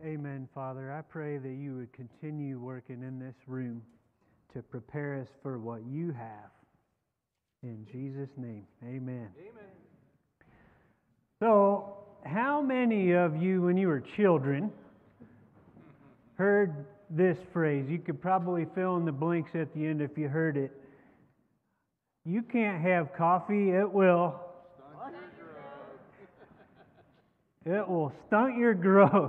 Amen, Father. I pray that you would continue working in this room to prepare us for what you have. In Jesus' name, amen. Amen. So, how many of you, when you were children, heard this phrase? You could probably fill in the blanks at the end if you heard it. You can't have coffee, it will stunt your growth.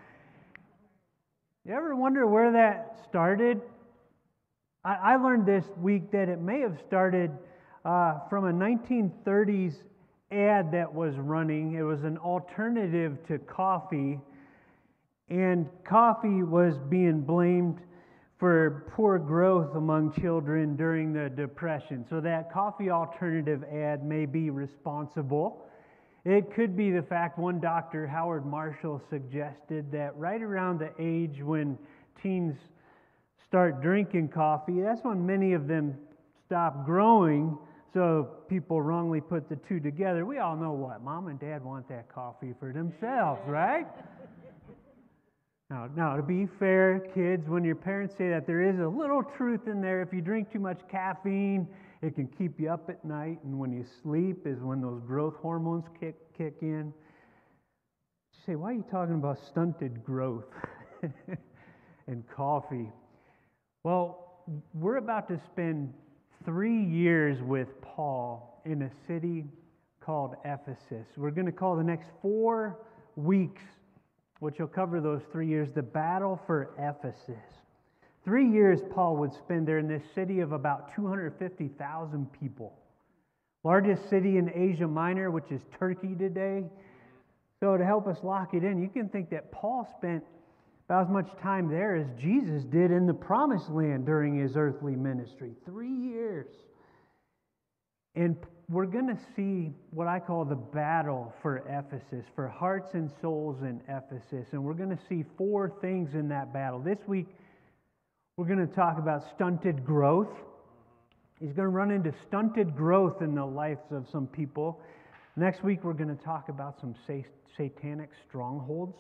You ever wonder where that started? I learned this week that it may have started from a 1930s ad that was running. It was an alternative to coffee, and coffee was being blamed for poor growth among children during the Depression. So that coffee alternative ad may be responsible. It could be the fact one doctor, Howard Marshall, suggested that right around the age when teens start drinking coffee, that's when many of them stop growing, so people wrongly put the two together. We all know what? Mom and Dad want that coffee for themselves, right? Now, to be fair, kids, when your parents say that, there is a little truth in there. If you drink too much caffeine, it can keep you up at night, and when you sleep is when those growth hormones kick in. You say, why are you talking about stunted growth and coffee? Well, we're about to spend 3 years with Paul in a city called Ephesus. We're going to call the next 4 weeks, which will cover those 3 years, the battle for Ephesus. 3 years Paul would spend there in this city of about 250,000 people. Largest city in Asia Minor, which is Turkey today. So to help us lock it in, you can think that Paul spent about as much time there as Jesus did in the Promised Land during his earthly ministry. 3 years. And we're going to see what I call the battle for Ephesus, for hearts and souls in Ephesus. And we're going to see 4 things in that battle. This week, we're going to talk about stunted growth. He's going to run into stunted growth in the lives of some people. Next week, we're going to talk about some satanic strongholds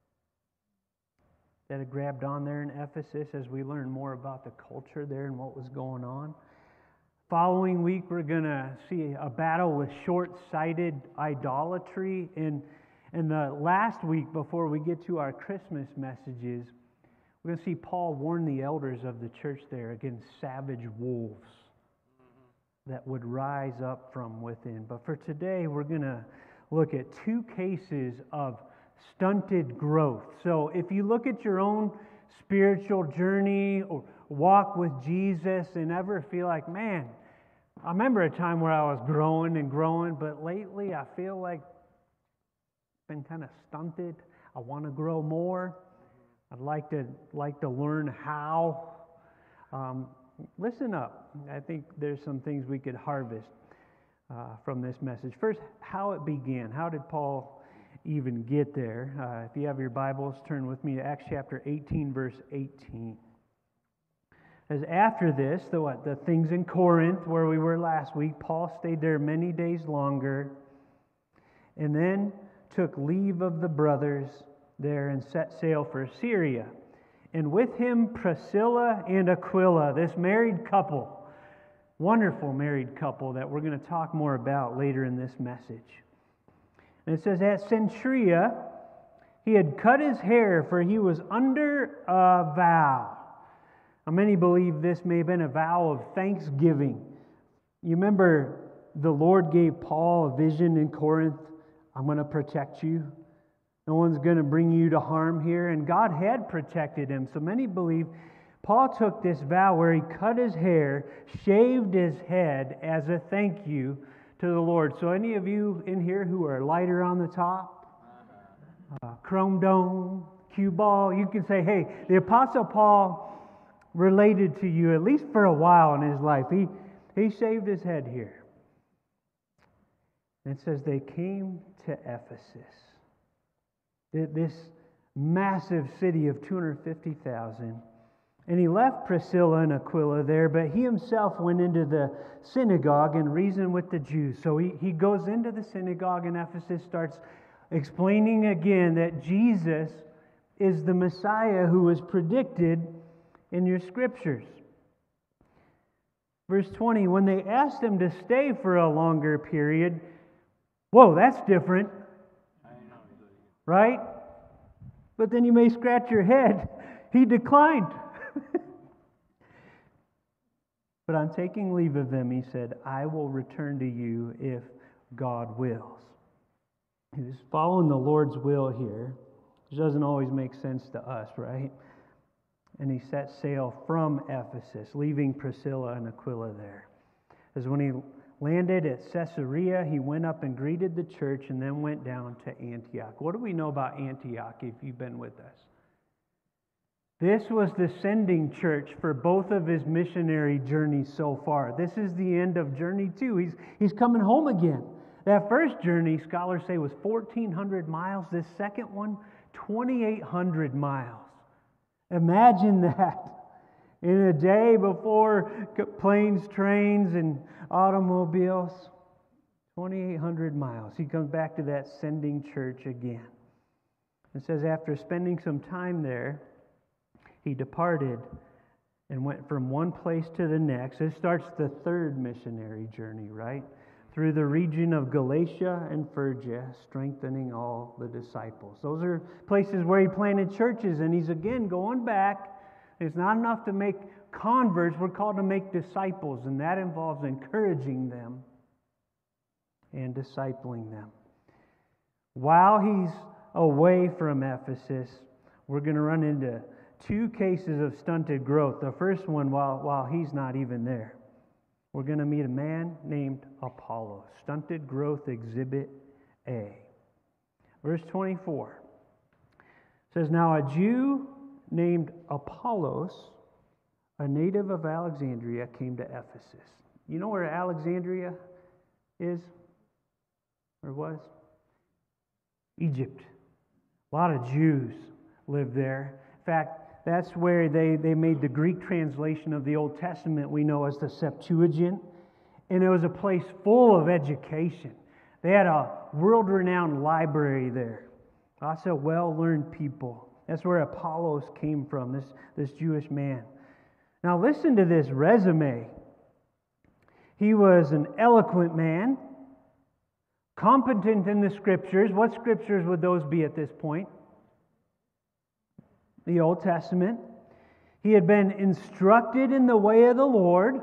that had grabbed on there in Ephesus as we learn more about the culture there and what was going on. Following week, we're going to see a battle with short-sighted idolatry. And the last week, before we get to our Christmas messages, we're going to see Paul warn the elders of the church there against savage wolves that would rise up from within. But for today, we're going to look at 2 cases of stunted growth. So if you look at your own spiritual journey or walk with Jesus and ever feel like, man, I remember a time where I was growing and growing, but lately I feel like it's been kind of stunted. I want to grow more. I'd like to learn how. Listen up. I think there's some things we could harvest from this message. First, how it began. How did Paul even get there? If you have your Bibles, turn with me to Acts chapter 18, verse 18. As after this, the things in Corinth where we were last week, Paul stayed there many days longer, and then took leave of the brothers there and set sail for Syria. And with him Priscilla and Aquila, this married couple, wonderful married couple that we're going to talk more about later in this message. And it says, at Cenchrea, he had cut his hair, for he was under a vow. Now, many believe this may have been a vow of thanksgiving. You remember the Lord gave Paul a vision in Corinth. I'm going to protect you. No one's going to bring you to harm here. And God had protected him. So many believe Paul took this vow where he cut his hair, shaved his head as a thank you to the Lord. So any of you in here who are lighter on the top, chrome dome, cue ball, you can say, hey, the Apostle Paul related to you at least for a while in his life. He shaved his head here. And it says they came to Ephesus, this massive city of 250,000. And he left Priscilla and Aquila there, but he himself went into the synagogue and reasoned with the Jews. So he goes into the synagogue in Ephesus, starts explaining again that Jesus is the Messiah who was predicted in your scriptures. Verse 20, when they asked him to stay for a longer period, whoa, that's different. Right? But then you may scratch your head. He declined. But on taking leave of them, he said, I will return to you if God wills. He was following the Lord's will here, which doesn't always make sense to us, right? And he set sail from Ephesus, leaving Priscilla and Aquila there. As when he landed at Caesarea, he went up and greeted the church and then went down to Antioch. What do we know about Antioch if you've been with us? This was the sending church for both of his missionary journeys so far. This is the end of journey 2. He's coming home again. That first journey, scholars say, was 1,400 miles. This second one, 2,800 miles. Imagine that. In a day before planes, trains, and automobiles, 2,800 miles. He comes back to that sending church again. It says after spending some time there, he departed and went from one place to the next. It starts the third missionary journey, right? Through the region of Galatia and Phrygia, strengthening all the disciples. Those are places where he planted churches, and he's again going back. It's not enough to make converts. We're called to make disciples, and that involves encouraging them and discipling them. While he's away from Ephesus, we're going to run into 2 cases of stunted growth. The first one while he's not even there. We're going to meet a man named Apollos. Stunted growth exhibit A. Verse 24 says, now a Jew named Apollos, a native of Alexandria, came to Ephesus. You know where Alexandria is? Or was? Egypt. A lot of Jews lived there. In fact, that's where they made the Greek translation of the Old Testament we know as the Septuagint. And it was a place full of education. They had a world-renowned library there. Lots of well-learned people. That's where Apollos came from, this Jewish man. Now listen to this resume. He was an eloquent man, competent in the Scriptures. What Scriptures would those be at this point? The Old Testament. He had been instructed in the way of the Lord,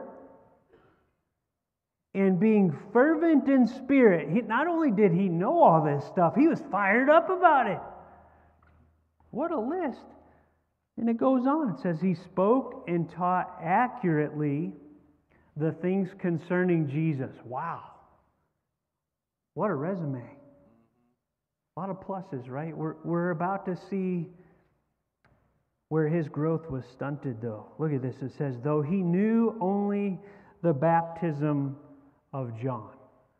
and being fervent in spirit. Not only did he know all this stuff, he was fired up about it. What a list. And it goes on. It says he spoke and taught accurately the things concerning Jesus. Wow. What a resume. A lot of pluses, right? We're about to see where his growth was stunted, though. Look at this. It says, though he knew only the baptism of John.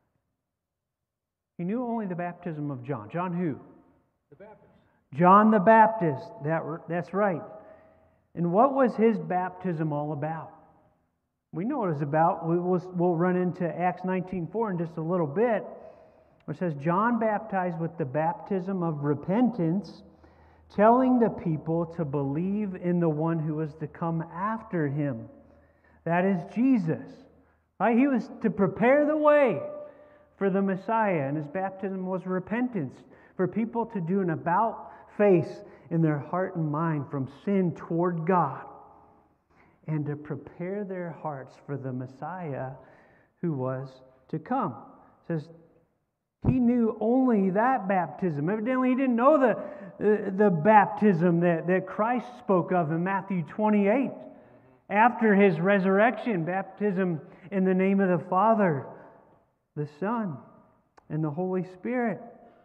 He knew only the baptism of John. John who? The Baptist. John the Baptist. That's right. And what was his baptism all about? We know what it's about. We'll run into Acts 19:4 in just a little bit. It says, John baptized with the baptism of repentance, telling the people to believe in the one who was to come after him. That is Jesus. Right? He was to prepare the way for the Messiah, and his baptism was repentance, for people to do an about-face in their heart and mind from sin toward God, and to prepare their hearts for the Messiah who was to come. It says, he knew only that baptism. Evidently, he didn't know the baptism that Christ spoke of in Matthew 28. After his resurrection, baptism in the name of the Father, the Son, and the Holy Spirit.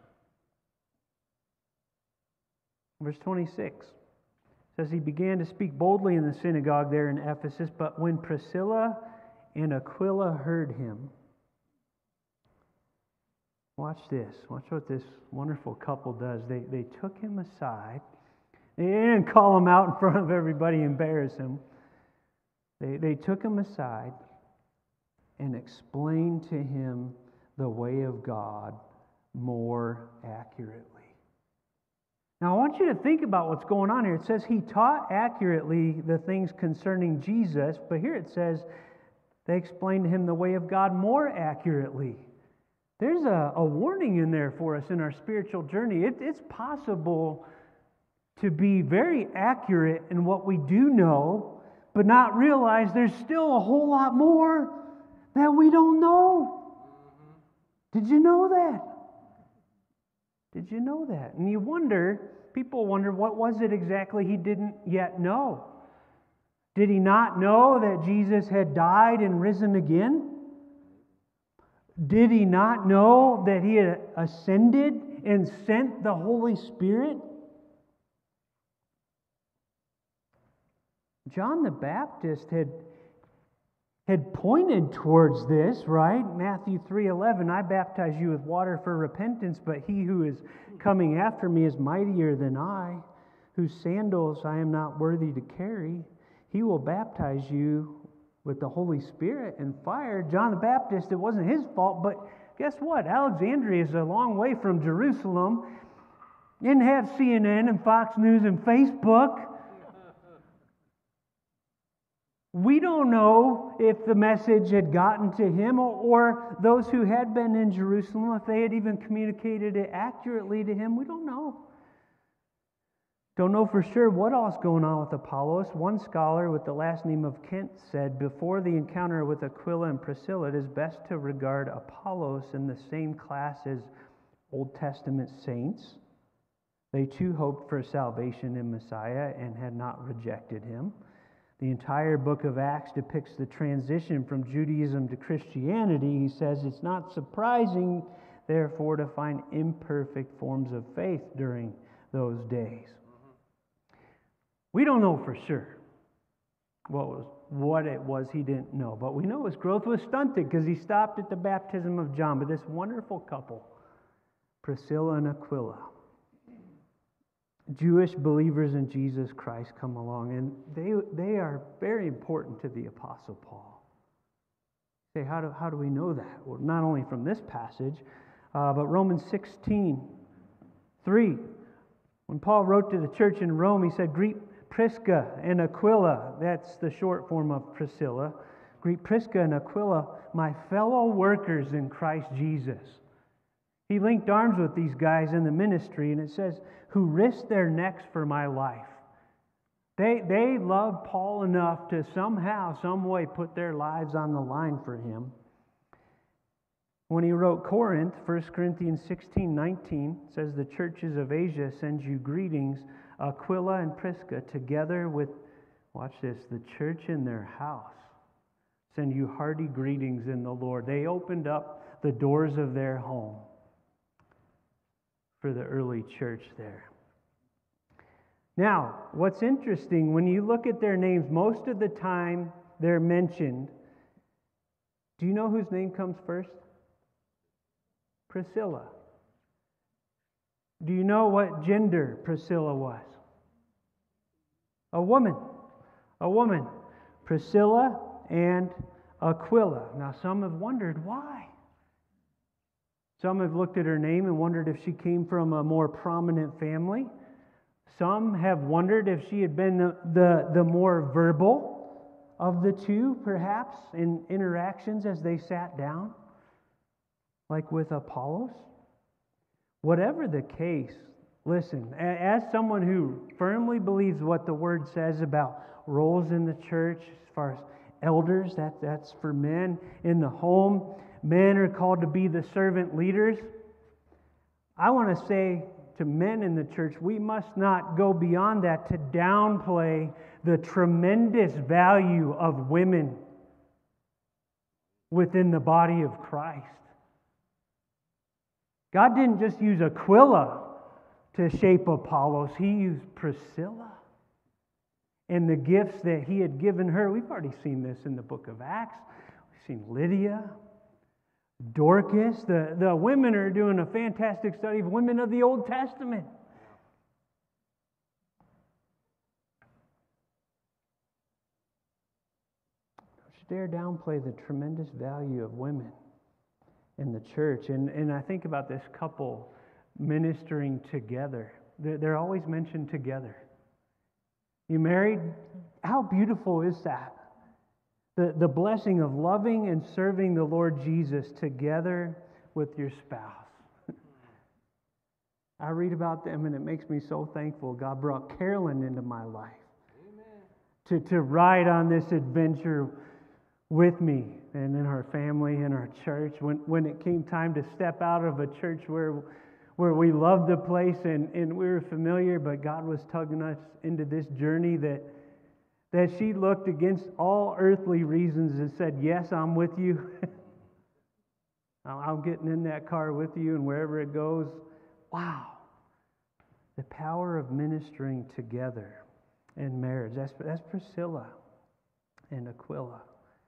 Verse 26 says, he began to speak boldly in the synagogue there in Ephesus, but when Priscilla and Aquila heard him, watch this. Watch what this wonderful couple does. They took him aside. They didn't call him out in front of everybody, embarrass him. They took him aside and explained to him the way of God more accurately. Now, I want you to think about what's going on here. It says he taught accurately the things concerning Jesus, but here it says they explained to him the way of God more accurately. There's a warning in there for us in our spiritual journey. It's possible to be very accurate in what we do know, but not realize there's still a whole lot more that we don't know. Did you know that? Did you know that? And you wonder, people wonder, what was it exactly he didn't yet know? Did he not know that Jesus had died and risen again? Did he not know that he had ascended and sent the Holy Spirit? John the Baptist had pointed towards this, right? Matthew 3:11, I baptize you with water for repentance, but he who is coming after me is mightier than I, whose sandals I am not worthy to carry. He will baptize you with the Holy Spirit and fire. John the Baptist, it wasn't his fault, but guess what? Alexandria is a long way from Jerusalem. Didn't have CNN and Fox News and Facebook. We don't know if the message had gotten to him or those who had been in Jerusalem, if they had even communicated it accurately to him. We don't know. Don't know for sure what else is going on with Apollos. One scholar with the last name of Kent said, before the encounter with Aquila and Priscilla, it is best to regard Apollos in the same class as Old Testament saints. They too hoped for salvation in Messiah and had not rejected him. The entire book of Acts depicts the transition from Judaism to Christianity. He says it's not surprising, therefore, to find imperfect forms of faith during those days. We don't know for sure what it was he didn't know, but we know his growth was stunted because he stopped at the baptism of John. But this wonderful couple, Priscilla and Aquila, Jewish believers in Jesus Christ, come along, and they are very important to the Apostle Paul. Say, how do we know that? Well, not only from this passage, but Romans 16:3. When Paul wrote to the church in Rome, he said, greet Prisca and Aquila. That's the short form of Priscilla. Greet Prisca and Aquila, my fellow workers in Christ Jesus. He linked arms with these guys in the ministry, and it says, who risked their necks for my life. They loved Paul enough to somehow, some way put their lives on the line for him. When he wrote Corinth, 1 Corinthians 16:19 says, the churches of Asia send you greetings, Aquila and Prisca, together with, watch this, the church in their house. Send you hearty greetings in the Lord. They opened up the doors of their home for the early church there. Now, what's interesting, when you look at their names, most of the time they're mentioned. Do you know whose name comes first? Priscilla. Do you know what gender Priscilla was? A woman. A woman. Priscilla and Aquila. Now, some have wondered why. Some have looked at her name and wondered if she came from a more prominent family. Some have wondered if she had been the more verbal of the two, perhaps, in interactions as they sat down, like with Apollos. Whatever the case, listen, as someone who firmly believes what the Word says about roles in the church, as far as elders, that's for men in the home. Men are called to be the servant leaders. I want to say to men in the church, we must not go beyond that to downplay the tremendous value of women within the body of Christ. God didn't just use Aquila to shape Apollos. He used Priscilla. And the gifts that he had given her, we've already seen this in the book of Acts. We've seen Lydia, Dorcas. The women are doing a fantastic study of women of the Old Testament. Don't you dare downplay the tremendous value of women in the church. And I think about this couple ministering together. They're always mentioned together. You married? How beautiful is that? The blessing of loving and serving the Lord Jesus together with your spouse. I read about them and it makes me so thankful God brought Carolyn into my life. To ride on this adventure with me and in our family and our church. When it came time to step out of a church where we loved the place and we were familiar, but God was tugging us into this journey that she looked against all earthly reasons and said, yes, I'm with you. I'm getting in that car with you and wherever it goes. Wow. The power of ministering together in marriage. That's Priscilla and Aquila.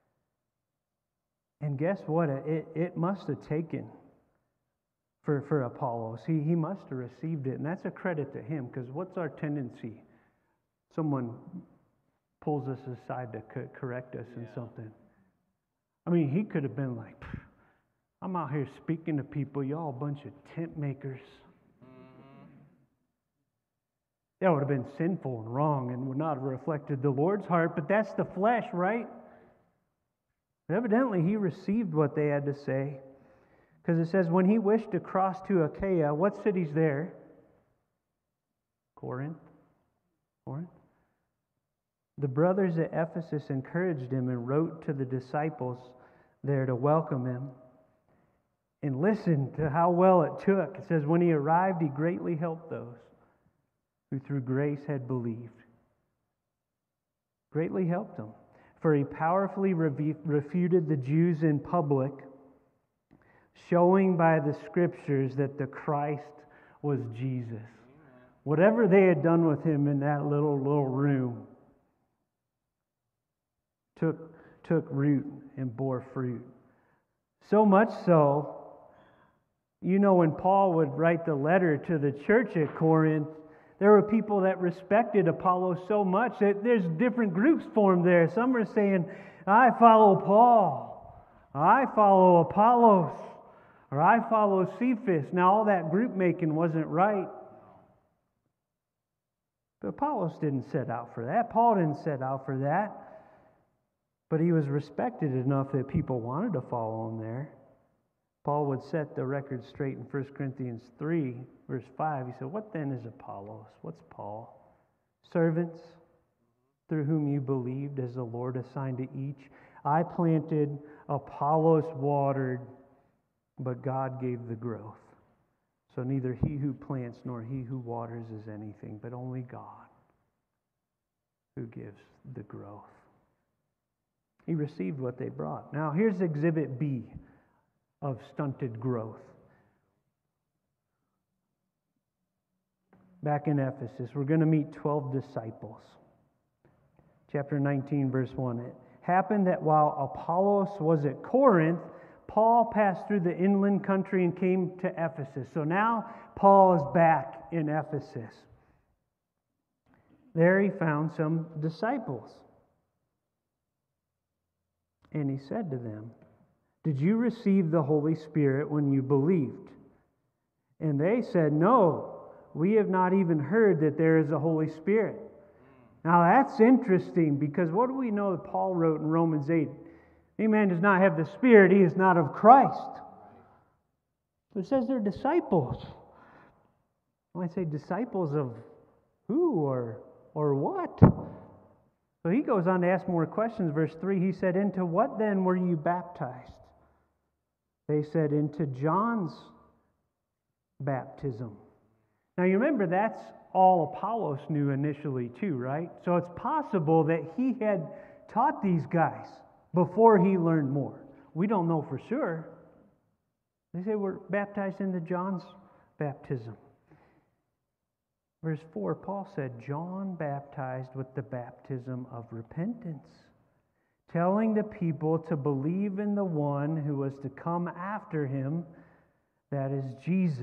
And guess what? It must have taken for Apollos. He must have received it. And that's a credit to him, because what's our tendency? Someone pulls us aside to correct us in something. I mean, he could have been like, I'm out here speaking to people, y'all a bunch of tent makers. That would have been sinful and wrong and would not have reflected the Lord's heart, but that's the flesh, right? But evidently, he received what they had to say, because it says, when he wished to cross to Achaia, what city's there? Corinth. The brothers at Ephesus encouraged him and wrote to the disciples there to welcome him. And listen to how well it took. It says, when he arrived, he greatly helped those who through grace had believed. Greatly helped them. For he powerfully refuted the Jews in public, showing by the Scriptures that the Christ was Jesus. Amen. Whatever they had done with him in that little room took root and bore fruit. So much so, when Paul would write the letter to the church at Corinth, there were people that respected Apollos so much that there's different groups formed there. Some are saying, I follow Paul, or I follow Apollos, or I follow Cephas. Now all that group making wasn't right. But Apollos didn't set out for that. Paul didn't set out for that. But he was respected enough that people wanted to follow him there. Paul would set the record straight in 1 Corinthians 3, verse 5. He said, what then is Apollos? What's Paul? Servants through whom you believed, as the Lord assigned to each. I planted, Apollos watered, but God gave the growth. So neither he who plants nor he who waters is anything, but only God who gives the growth. He received what they brought. Now here's exhibit B of stunted growth. Back in Ephesus, we're going to meet 12 disciples. Chapter 19, verse 1. It happened that while Apollos was at Corinth, Paul passed through the inland country and came to Ephesus. So now Paul is back in Ephesus. There he found some disciples. And he said to them, did you receive the Holy Spirit when you believed? And they said, no, we have not even heard that there is a Holy Spirit. Now that's interesting, because what do we know that Paul wrote in Romans 8? Any man does not have the Spirit, he is not of Christ. But it says they're disciples. When I say disciples of who or what? So he goes on to ask more questions. Verse 3, he said, into what then were you baptized? They said, into John's baptism. Now you remember, that's all Apollos knew initially too, right? So it's possible that he had taught these guys before he learned more. We don't know for sure. They say we're baptized into John's baptism. Verse 4, Paul said, John baptized with the baptism of repentance, telling the people to believe in the one who was to come after him, that is Jesus.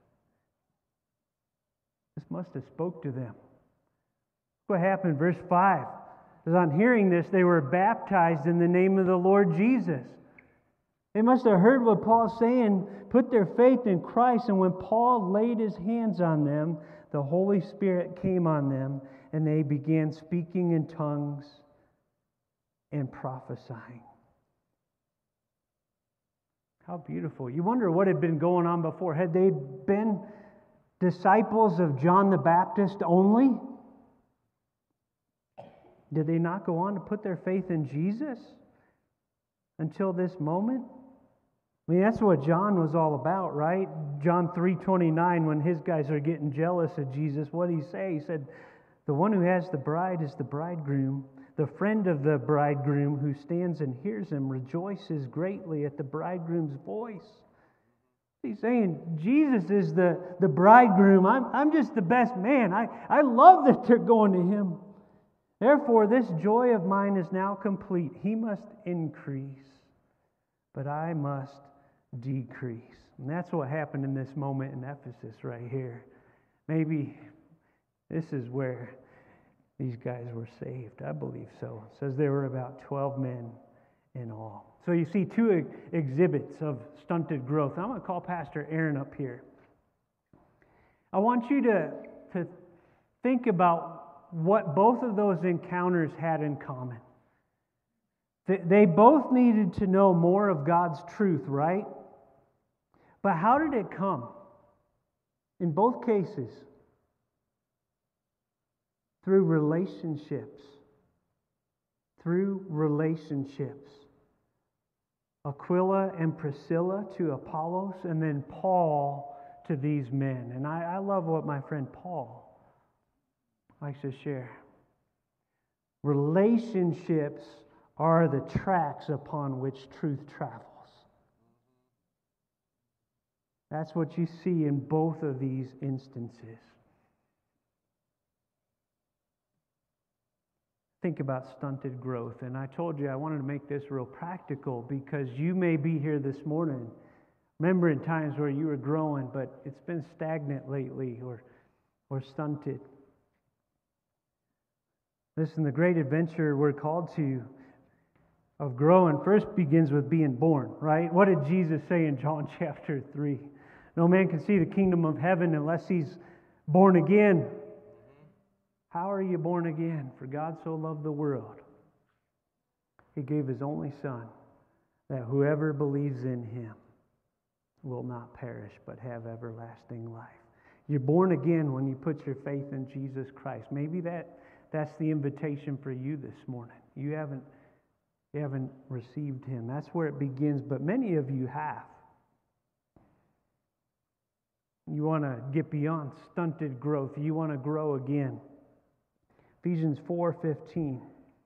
This must have spoke to them. What happened? Verse 5. Because on hearing this, they were baptized in the name of the Lord Jesus. They must have heard what Paul's saying, put their faith in Christ, and when Paul laid his hands on them, the Holy Spirit came on them, and they began speaking in tongues and prophesying. How beautiful. You wonder what had been going on before. Had they been disciples of John the Baptist only? Did they not go on to put their faith in Jesus until this moment? I mean, that's what John was all about, right? John 3:29, when his guys are getting jealous of Jesus, what did he say? He said, the one who has the bride is the bridegroom. The friend of the bridegroom who stands and hears him rejoices greatly at the bridegroom's voice. He's saying, Jesus is the bridegroom. I'm just the best man. I love that they're going to him. Therefore, this joy of mine is now complete. He must increase, but I must decrease. And that's what happened in this moment in Ephesus right here. Maybe this is where these guys were saved. I believe so. It says there were about 12 men in all. So you see two exhibits of stunted growth. I'm going to call Pastor Aaron up here. I want you to think about what both of those encounters had in common. They both needed to know more of God's truth, right? But how did it come? In both cases, through relationships. Through relationships. Aquila and Priscilla to Apollos, and then Paul to these men. And I love what my friend Paul likes to share. Relationships are the tracks upon which truth travels. That's what you see in both of these instances. Think about stunted growth. And I told you I wanted to make this real practical because you may be here this morning remembering times where you were growing, but it's been stagnant lately or stunted. Listen, the great adventure we're called to of growing first begins with being born, right? What did Jesus say in John chapter 3? No man can see the kingdom of heaven unless he's born again. How are you born again? For God so loved the world, He gave His only Son, that whoever believes in Him will not perish but have everlasting life. You're born again when you put your faith in Jesus Christ. Maybe that's the invitation for you this morning. You haven't received Him. That's where it begins, but many of you have. You want to get beyond stunted growth. You want to grow again. Ephesians 4:15.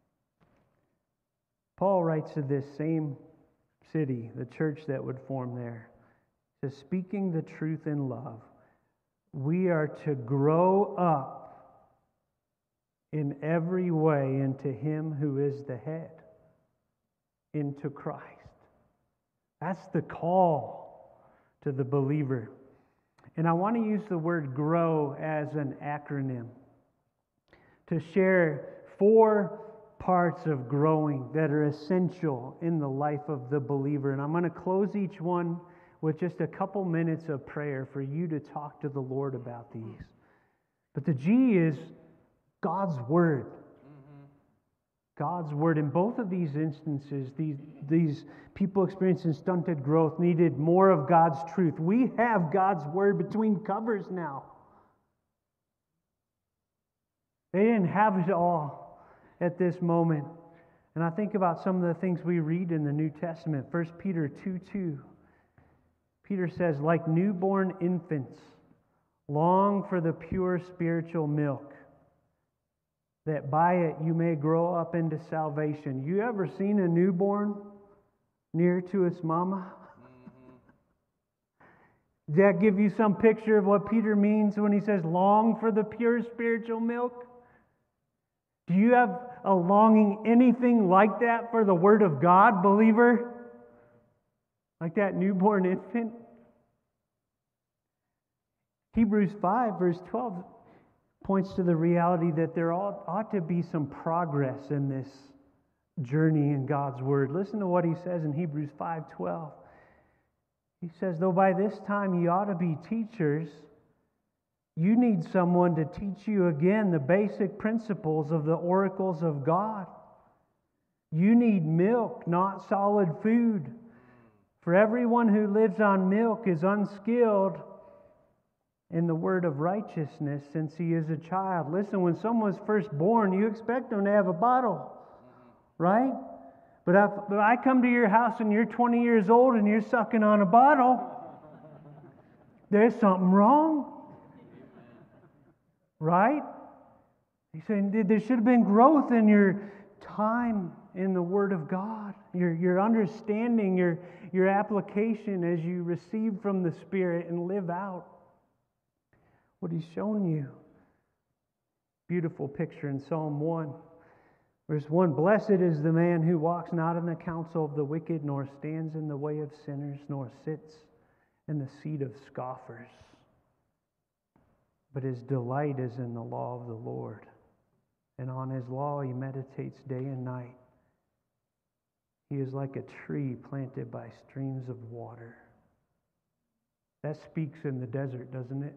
Paul writes to this same city, the church that would form there. He says, speaking the truth in love, we are to grow up in every way into Him who is the head, into Christ. That's the call to the believer. And I want to use the word grow as an acronym to share 4 parts of growing that are essential in the life of the believer. And I'm going to close each one with just a couple minutes of prayer for you to talk to the Lord about these. But the G is God's Word. God's Word. In both of these instances, these people experiencing stunted growth needed more of God's truth. We have God's Word between covers now. They didn't have it all at this moment. And I think about some of the things we read in the New Testament. 1 Peter 2:2. Peter says, like newborn infants, long for the pure spiritual milk, that by it you may grow up into salvation. You ever seen a newborn near to its mama? Does that give you some picture of what Peter means when he says long for the pure spiritual milk? Do you have a longing anything like that for the Word of God, believer? Like that newborn infant? Hebrews 5 verse 12 points to the reality that there ought to be some progress in this journey in God's Word. Listen to what he says in Hebrews 5:12. He says, though by this time ye ought to be teachers, You need someone to teach you again the basic principles of the oracles of God. You need milk, not solid food. For everyone who lives on milk is unskilled in the word of righteousness since he is a child. Listen, when someone's first born, you expect them to have a bottle, right? But if I come to your house and you're 20 years old and you're sucking on a bottle, there's something wrong. Right? He's saying there should have been growth in your time in the Word of God, your understanding, your application as you receive from the Spirit and live out what He's shown you. Beautiful picture in Psalm 1. Verse 1, Blessed is the man who walks not in the counsel of the wicked, nor stands in the way of sinners, nor sits in the seat of scoffers. But his delight is in the law of the Lord, and on his law he meditates day and night. He is like a tree planted by streams of water. That speaks in the desert, doesn't it?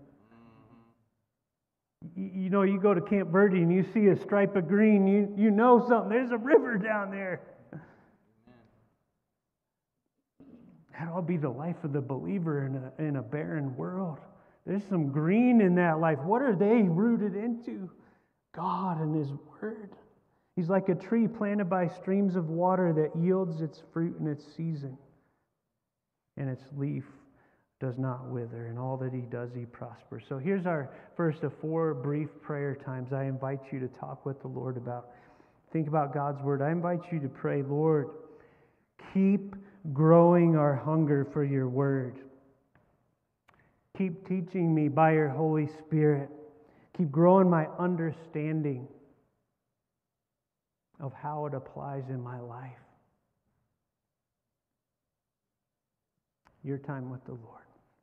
You know, you go to Camp Verde and you see a stripe of green, you know something. There's a river down there. That ought to be the life of the believer in a barren world. There's some green in that life. What are they rooted into? God and His Word. He's like a tree planted by streams of water that yields its fruit in its season, and its leaf does not wither. And all that he does, he prospers. So here's our first of 4 brief prayer times. I invite you to talk with the Lord about, think about God's Word. I invite you to pray, Lord, keep growing our hunger for your Word. Keep teaching me by your Holy Spirit. Keep growing my understanding of how it applies in my life. Your time with the Lord.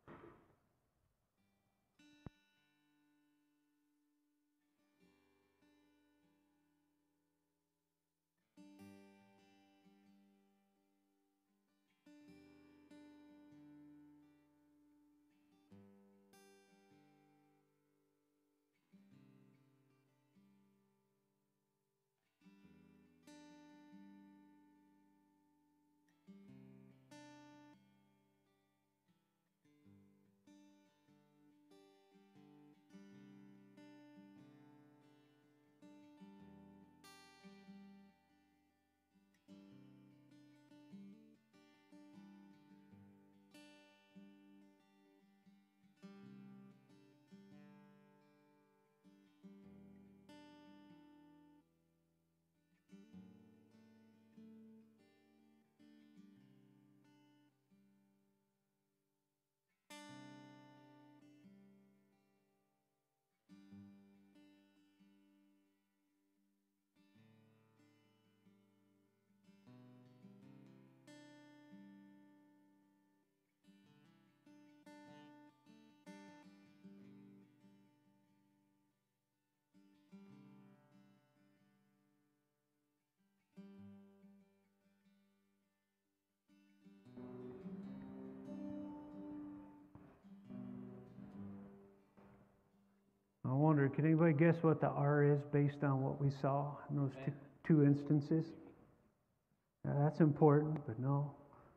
I wonder, can anybody guess what the R is based on what we saw in those two instances? That's important, but no.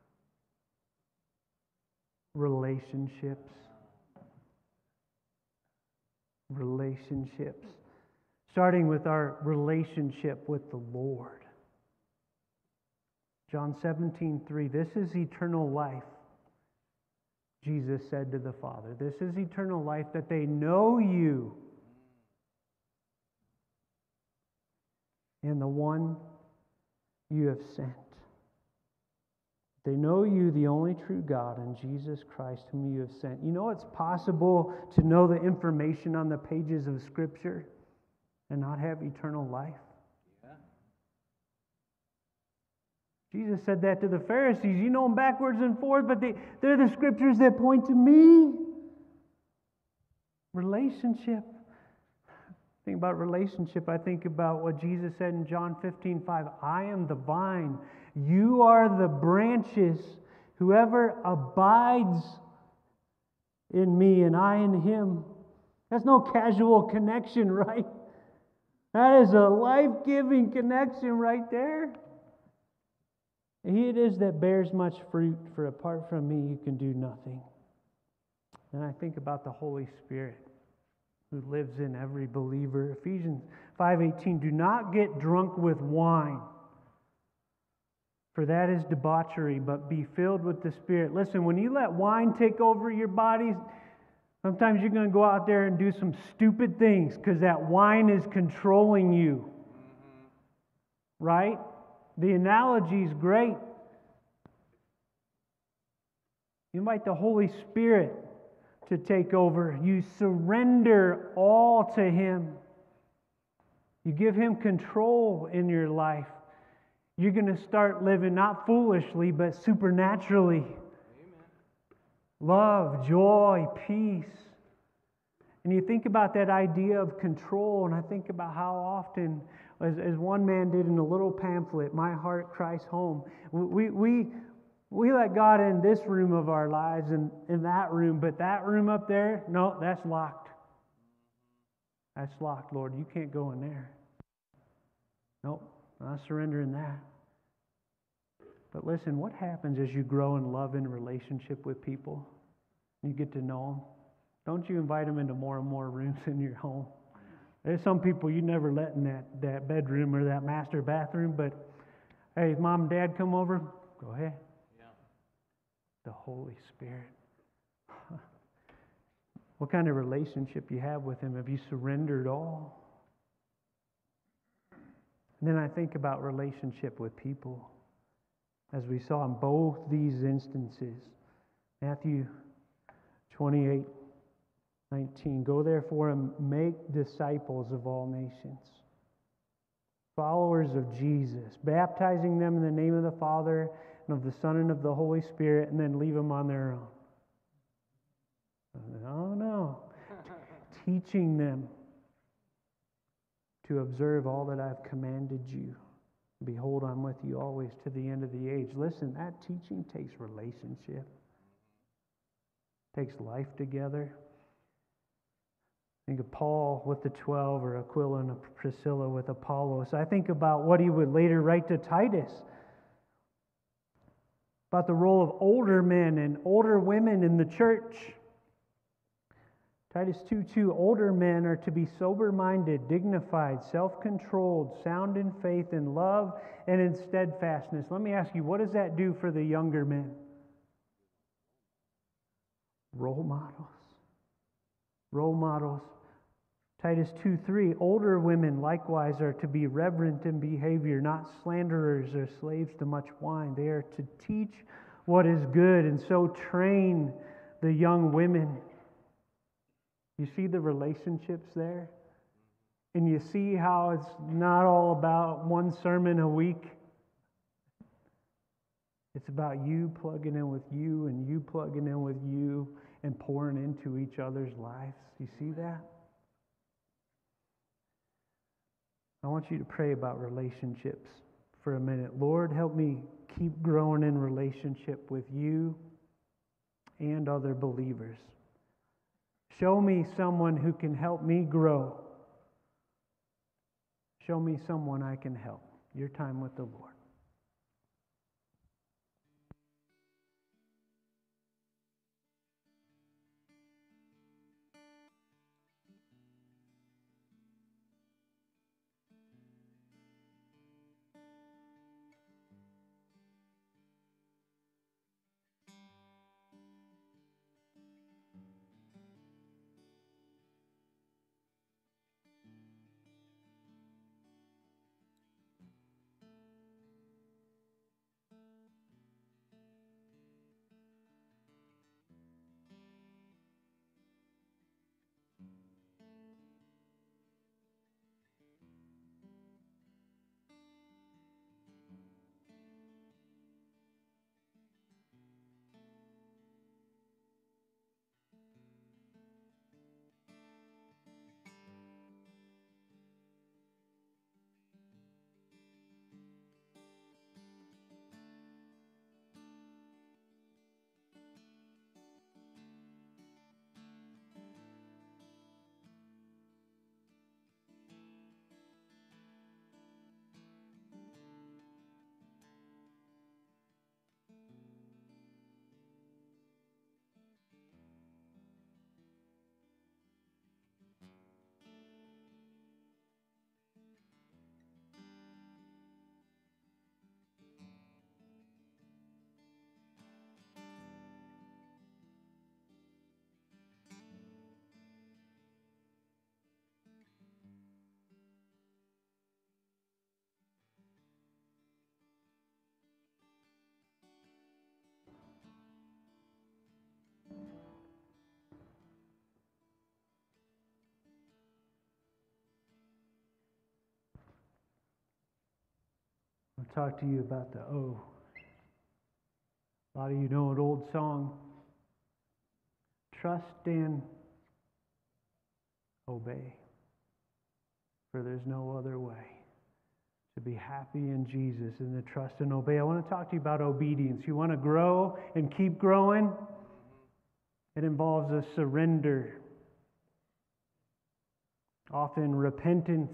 Relationships. Relationships. Starting with our relationship with the Lord. John 17:3, this is eternal life. Jesus said to the Father, this is eternal life, that they know you and the one you have sent. They know you, the only true God, and Jesus Christ whom you have sent. You know it's possible to know the information on the pages of Scripture and not have eternal life? Jesus said that to the Pharisees. You know them backwards and forwards, but they're the Scriptures that point to me. Relationship. Think about relationship. I think about what Jesus said in John 15:5. I am the vine. You are the branches. Whoever abides in me and I in him That's no casual connection, right? That is a life-giving connection right there. He it is that bears much fruit, for apart from me you can do nothing. And I think about the Holy Spirit who lives in every believer. Ephesians 5:18, do not get drunk with wine, for that is debauchery, but be filled with the Spirit. Listen, when you let wine take over your bodies, sometimes you're going to go out there and do some stupid things because that wine is controlling you. Right? The analogy is great. You invite the Holy Spirit to take over. You surrender all to Him. You give Him control in your life. You're going to start living not foolishly, but supernaturally. Amen. Love, joy, peace. And you think about that idea of control, and I think about how often, as one man did in a little pamphlet, My Heart Cries Home, we let God in this room of our lives and in that room, but that room up there, no, that's locked. That's locked, Lord. You can't go in there. Nope, I'm not surrendering that. But listen, what happens as you grow in love and relationship with people? You get to know them. Don't you invite them into more and more rooms in your home? There's some people you never let in that bedroom or that master bathroom, but hey, if mom and dad come over, go ahead. Yeah. The Holy Spirit. What kind of relationship you have with Him? Have you surrendered all? And then I think about relationship with people. As we saw in both these instances. Matthew 28:19. Go therefore and make disciples of all nations. Followers of Jesus. Baptizing them in the name of the Father and of the Son and of the Holy Spirit, and then leave them on their own. No. Teaching them to observe all that I've commanded you. Behold, I'm with you always to the end of the age. Listen, that teaching takes relationship. Takes life together. Think of Paul with the 12, or Aquila and Priscilla with Apollos. I think about what he would later write to Titus. About the role of older men and older women in the church. Titus 2:2, older men are to be sober-minded, dignified, self-controlled, sound in faith, in love, and in steadfastness. Let me ask you, what does that do for the younger men? Role models. Role models. Titus 2:3, older women likewise are to be reverent in behavior, not slanderers or slaves to much wine. They are to teach what is good and so train the young women. You see the relationships there? And you see how it's not all about one sermon a week. It's about you plugging in with you and you plugging in with you and pouring into each other's lives. You see that? I want you to pray about relationships for a minute. Lord, help me keep growing in relationship with you and other believers. Show me someone who can help me grow. Show me someone I can help. Your time with the Lord. I'll talk to you about the O. A lot of you know an old song. Trust and obey, for there's no other way to be happy in Jesus than to trust and obey. I want to talk to you about obedience. You want to grow and keep growing? It involves a surrender, often repentance.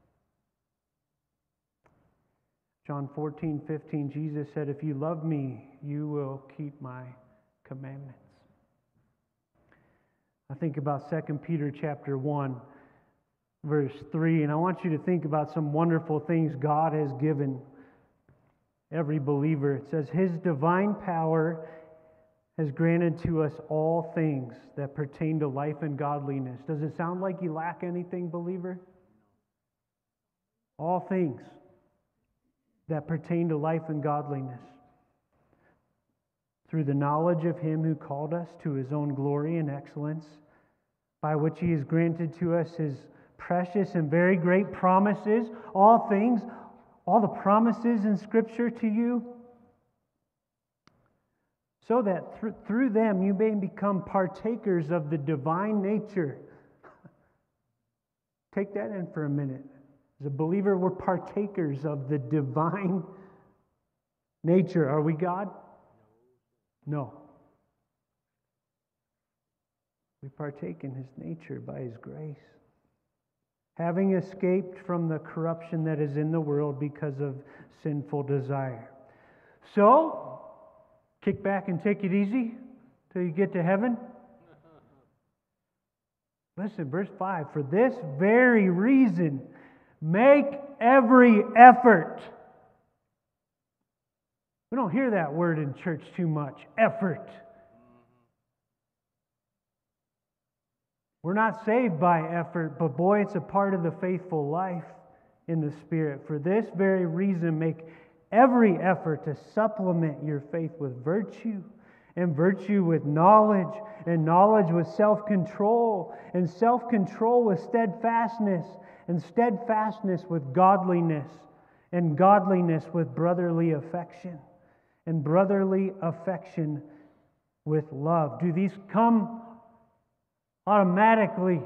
John 14:15, Jesus said, "If you love me, you will keep my commandments." I think about 2 Peter chapter 1, verse 3, and I want you to think about some wonderful things God has given every believer. It says, His divine power has granted to us all things that pertain to life and godliness. Does it sound like you lack anything, believer? All things that pertain to life and godliness, through the knowledge of Him who called us to His own glory and excellence, by which He has granted to us His precious and very great promises, all things, all the promises in Scripture to you, so that through them you may become partakers of the divine nature. Take that in for a minute. As a believer, we're partakers of the divine nature. Are we God? No. We partake in His nature by His grace, having escaped from the corruption that is in the world because of sinful desire. So, kick back and take it easy till you get to heaven. Listen, verse 5, for this very reason, make every effort. We don't hear that word in church too much, effort. We're not saved by effort, but boy, it's a part of the faithful life in the Spirit. For this very reason, make every effort to supplement your faith with virtue, and virtue with knowledge, and knowledge with self-control, and self-control with steadfastness, and steadfastness with godliness, and godliness with brotherly affection, and brotherly affection with love. Do these come automatically?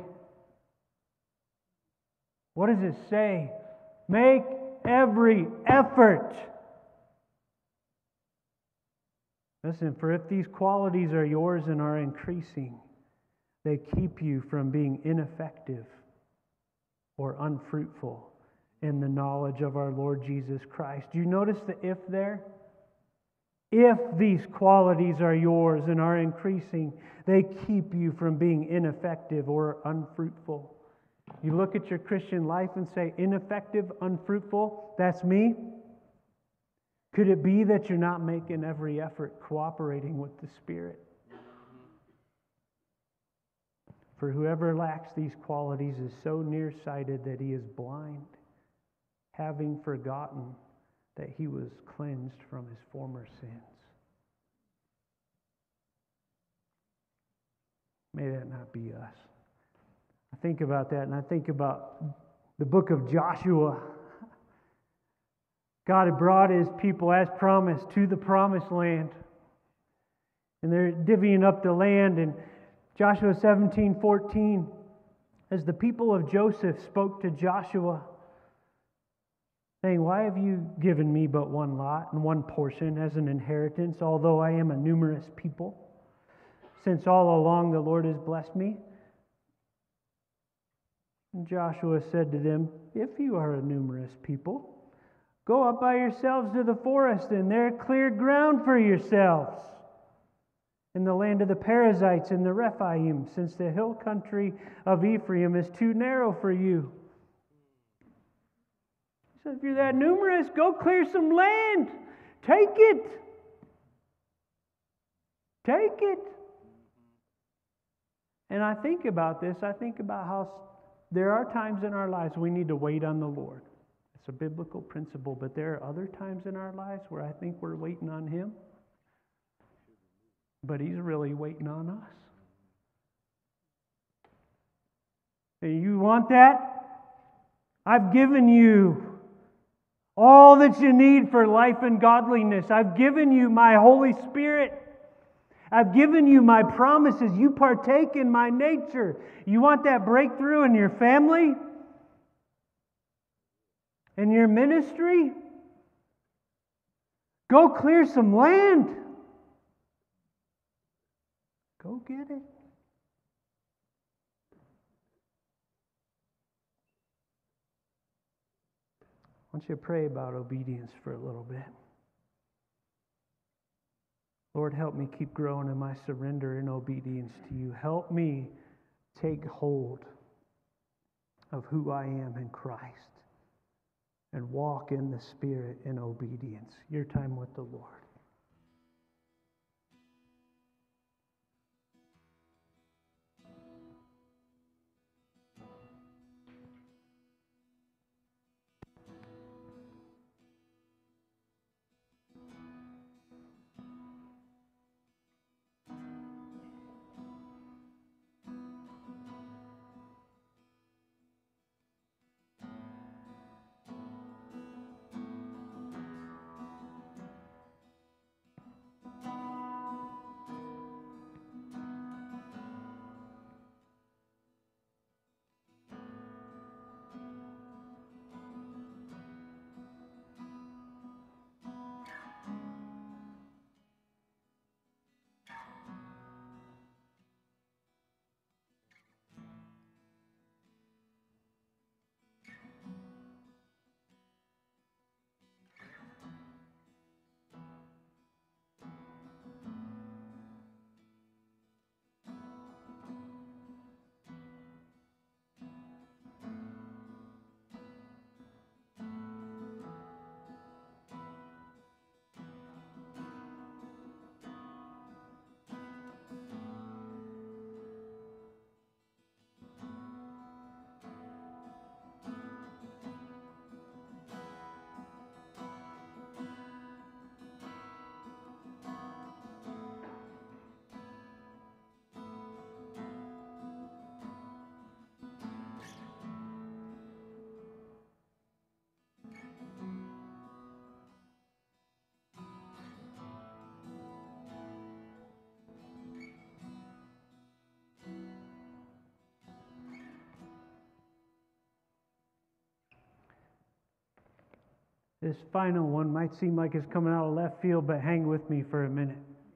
What does it say? Make every effort. Listen, for if these qualities are yours and are increasing, they keep you from being ineffective or unfruitful in the knowledge of our Lord Jesus Christ. Do you notice the if there? If these qualities are yours and are increasing, they keep you from being ineffective or unfruitful. You look at your Christian life and say, ineffective, unfruitful, that's me? Could it be that you're not making every effort cooperating with the Spirit? For whoever lacks these qualities is so nearsighted that he is blind, having forgotten that he was cleansed from his former sins. May that not be us. I think about that, and I think about the book of Joshua. God had brought His people, as promised, to the promised land. And they're divvying up the land. And Joshua 17:14, as the people of Joseph spoke to Joshua, saying, why have you given me but one lot and one portion as an inheritance, although I am a numerous people? Since all along the Lord has blessed me. And Joshua said to them, if you are a numerous people, go up by yourselves to the forest, and there clear ground for yourselves in the land of the Perizzites and the Rephaim, since the hill country of Ephraim is too narrow for you. He said, if you're that numerous, go clear some land. Take it. Take it. And I think about this. I think about how there are times in our lives we need to wait on the Lord. It's a biblical principle, but there are other times in our lives where I think we're waiting on Him, but He's really waiting on us. And you want that? I've given you all that you need for life and godliness. I've given you my Holy Spirit. I've given you my promises. You partake in my nature. You want that breakthrough in your family? In your ministry? Go clear some land. Go get it. I want you to pray about obedience for a little bit. Lord, help me keep growing in my surrender and obedience to you. Help me take hold of who I am in Christ and walk in the Spirit in obedience. Your time with the Lord. This final one might seem like it's coming out of left field, but hang with me for a minute.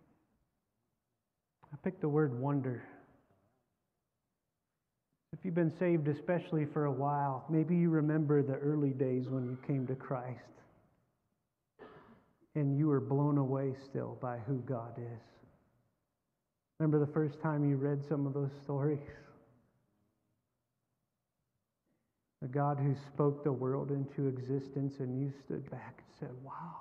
I picked the word wonder. If you've been saved, especially for a while, maybe you remember the early days when you came to Christ and you were blown away still by who God is. Remember the first time you read some of those stories? The God who spoke the world into existence, and you stood back and said, wow.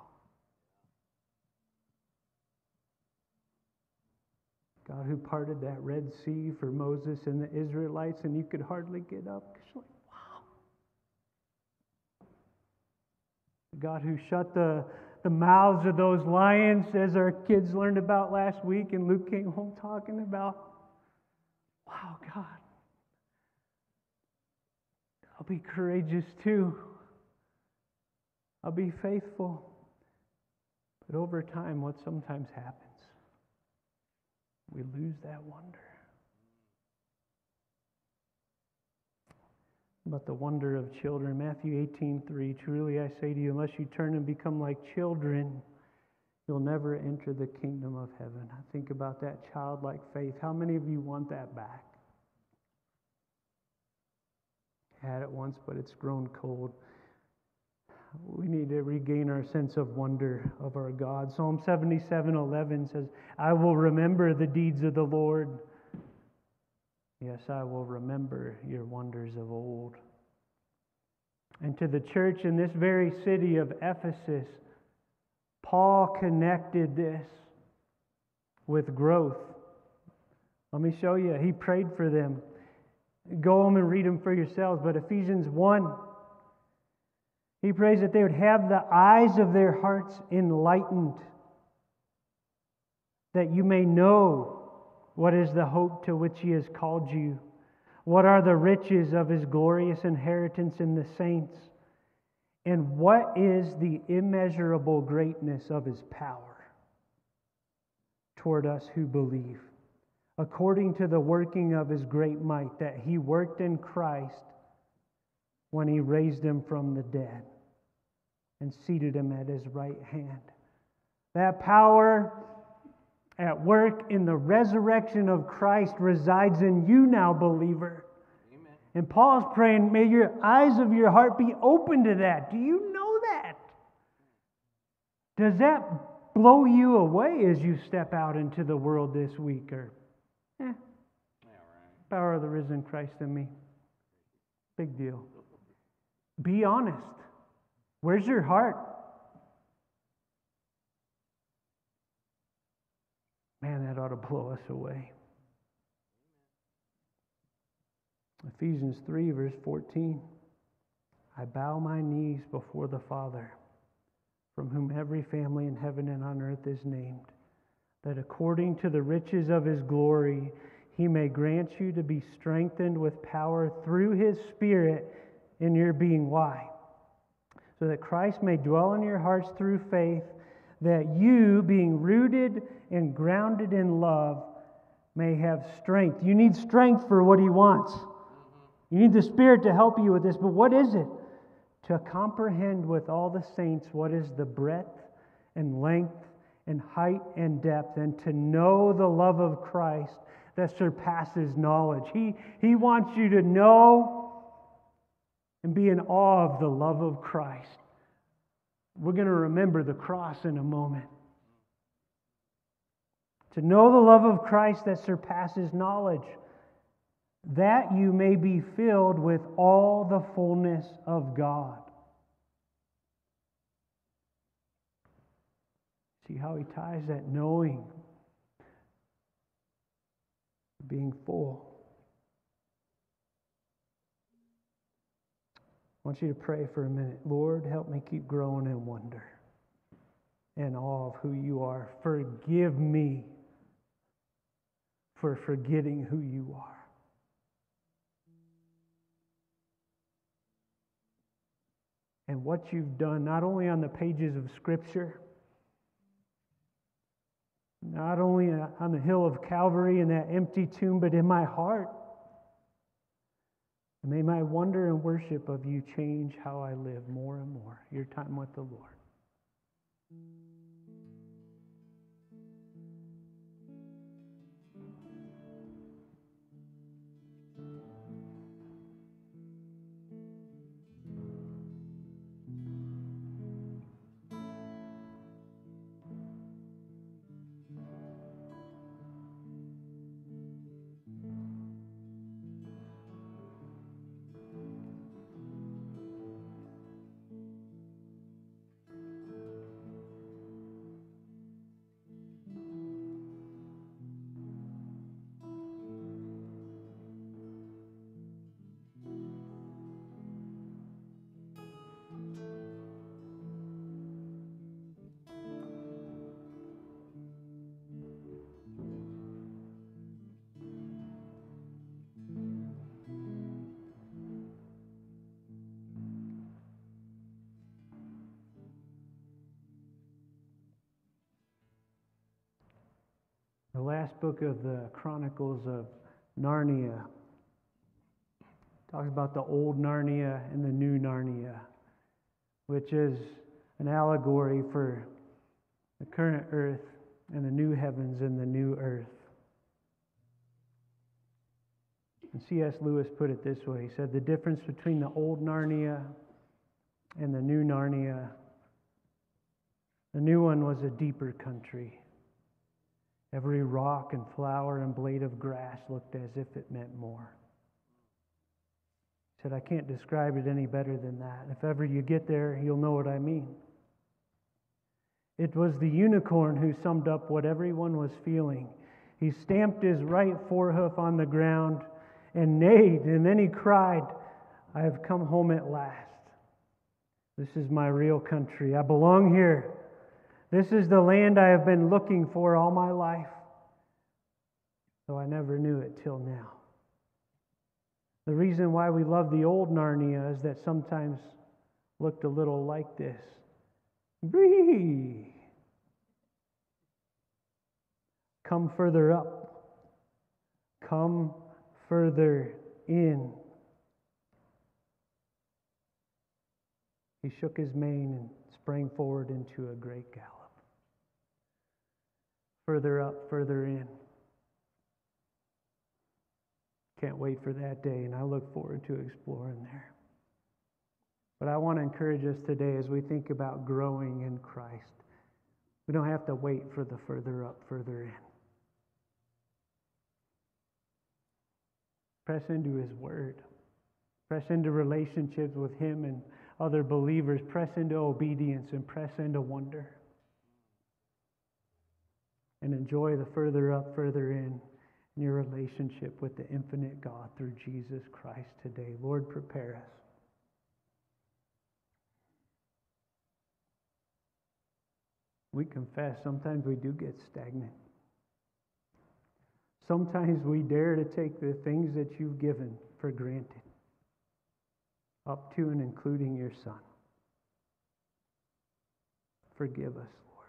God who parted that Red Sea for Moses and the Israelites, and you could hardly get up. It's like, wow. God who shut the mouths of those lions, as our kids learned about last week, and Luke came home talking about. Wow, God. I'll be courageous too. I'll be faithful. But over time, what sometimes happens, we lose that wonder. But the wonder of children, Matthew 18:3, truly I say to you, unless you turn and become like children, you'll never enter the kingdom of heaven. I think about that childlike faith. How many of you want that back? Had it once, but it's grown cold. We need to regain our sense of wonder of our God. Psalm 77:11 says, I will remember the deeds of the Lord. Yes, I will remember your wonders of old. And to the church in this very city of Ephesus, Paul connected this with growth. Let me show you. He prayed for them. Go home and read them for yourselves. But Ephesians 1, he prays that they would have the eyes of their hearts enlightened, that you may know what is the hope to which He has called you, what are the riches of His glorious inheritance in the saints, And what is the immeasurable greatness of His power toward us who believe? According to the working of His great might that He worked in Christ when He raised Him from the dead and seated Him at His right hand. That power at work in the resurrection of Christ resides in you now, believer. Amen. And Paul's praying, may your eyes of your heart be open to that. Do you know that? Does that blow you away as you step out into the world this week? Or, Yeah, right. power of the risen Christ in me. Big deal. Be honest. Where's your heart? Man, that ought to blow us away. Ephesians 3, verse 14. I bow my knees before the Father, from whom every family in heaven and on earth is named, that according to the riches of His glory, He may grant you to be strengthened with power through His Spirit in your being. Why? So that Christ may dwell in your hearts through faith, that you, being rooted and grounded in love, may have strength. You need strength for what He wants. You need the Spirit to help you with this. But what is it? To comprehend with all the saints what is the breadth and length and height and depth, and to know the love of Christ that surpasses knowledge. He wants you to know and be in awe of the love of Christ. We're going to remember the cross in a moment. To know the love of Christ that surpasses knowledge, that you may be filled with all the fullness of God. See how he ties that knowing, being full. I want you to pray for a minute. Lord, help me keep growing in wonder and awe of who you are. Forgive me for forgetting who you are. And what you've done, not only on the pages of Scripture, not only on the hill of Calvary in that empty tomb, but in my heart. And may my wonder and worship of you change how I live more and more. Your time with the Lord. The last book of the Chronicles of Narnia talks about the old Narnia and the new Narnia, which is an allegory for the current earth and the new heavens and the new earth. And C.S. Lewis put it this way. He said, the difference between the old Narnia and the new Narnia, the new one was a deeper country. Every rock and flower and blade of grass looked as if it meant more. He said, I can't describe it any better than that. If ever you get there, you'll know what I mean. It was the unicorn who summed up what everyone was feeling. He stamped his right forehoof on the ground and neighed, and then he cried, I have come home at last. This is my real country. I belong here. This is the land I have been looking for all my life, though I never knew it till now. The reason why we love the old Narnia is that sometimes looked a little like this. Breathe. Come further up. Come further in. He shook his mane and sprang forward into a great gallop. Further up, further in. Can't wait for that day, and I look forward to exploring there. But I want to encourage us today as we think about growing in Christ. We don't have to wait for the further up, further in. Press into His Word. Press into relationships with Him and other believers. Press into obedience and press into wonder. And enjoy the further up, further in your relationship with the infinite God through Jesus Christ today. Lord, prepare us. We confess sometimes we do get stagnant. Sometimes we dare to take the things that you've given for granted, up to and including your Son. Forgive us, Lord.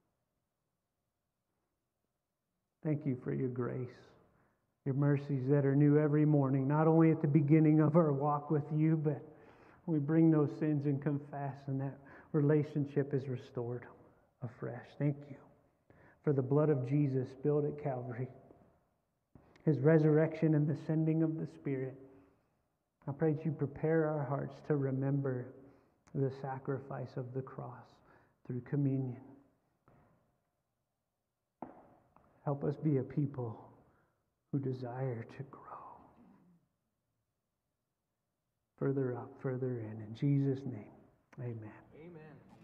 Thank you for your grace, your mercies that are new every morning, not only at the beginning of our walk with you, but we bring those sins and confess, and that relationship is restored afresh. Thank you for the blood of Jesus spilled at Calvary, His resurrection and the sending of the Spirit. I pray that you prepare our hearts to remember the sacrifice of the cross through communion. Help us be a people who desire to grow. Further up, further in. In Jesus' name, amen.